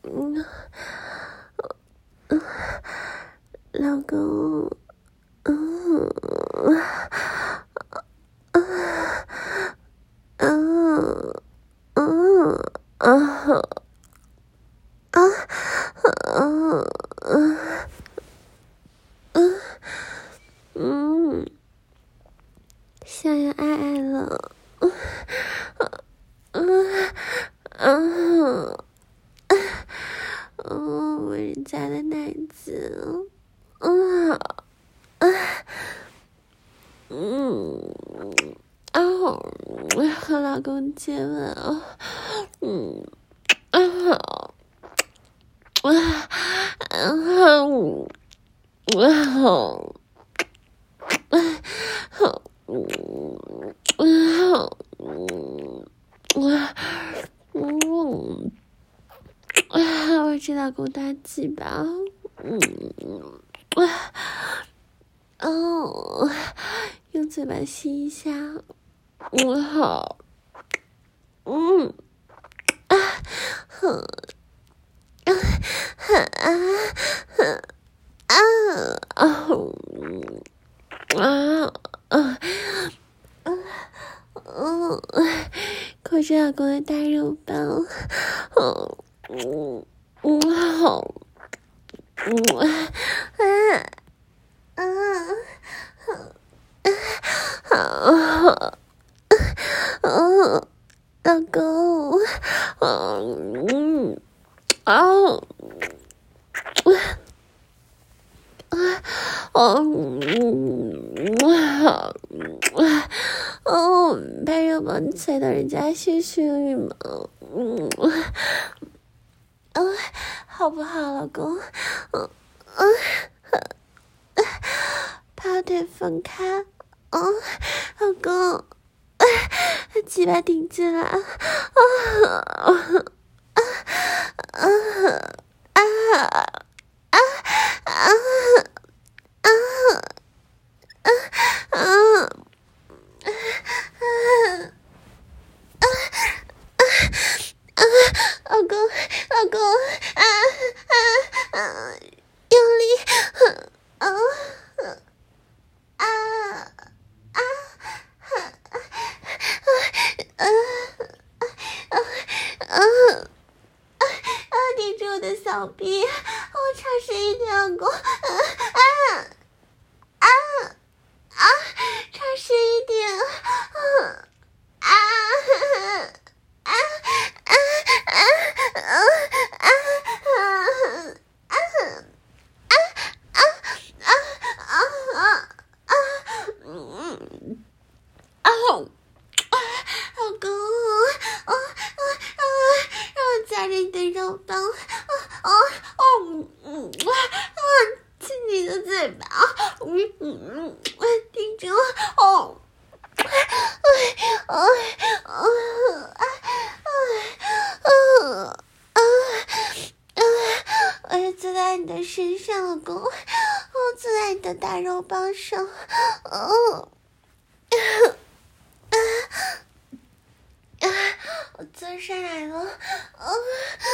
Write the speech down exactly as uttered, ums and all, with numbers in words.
嗯，老公，嗯，嗯，嗯，嗯，啊，啊，嗯，嗯，嗯，嗯，想要爱爱了，嗯，嗯，嗯，嗯，我人家的奶子，嗯，嗯，啊，和老公接吻啊，嗯，啊，啊，啊，啊，嗯，我知道够大气吧？嗯，哦，用嘴巴吸一下，嗯，好，嗯，啊，哼，啊，啊，啊，啊，啊，啊，嗯，扣着老公的大肉棒，嗯，嗯，嗯，好，嗯，啊，啊，好，嗯，老公，嗯，啊，哦，哦，把肉棒塞到人家血血里嘛，嗯，嗯，好不好，老公？嗯嗯，把腿分开，嗯，老公，鸡巴顶进来，啊啊啊啊啊啊啊！老公，老公，啊啊啊！用力，啊啊啊啊啊啊！顶住我的小臂，我尝试一点，老公，啊啊啊！尝试一点，啊啊啊啊啊啊啊！嗯，啊，老公，啊啊啊！让我夹着你的肉棒，啊啊哦，嗯啊，亲你的嘴巴，嗯嗯嗯，顶住，哦，哎哎啊啊啊啊啊！我要坐在你的身上，老公，我坐在你的大肉棒上，哦。啊！我坐上来了，哦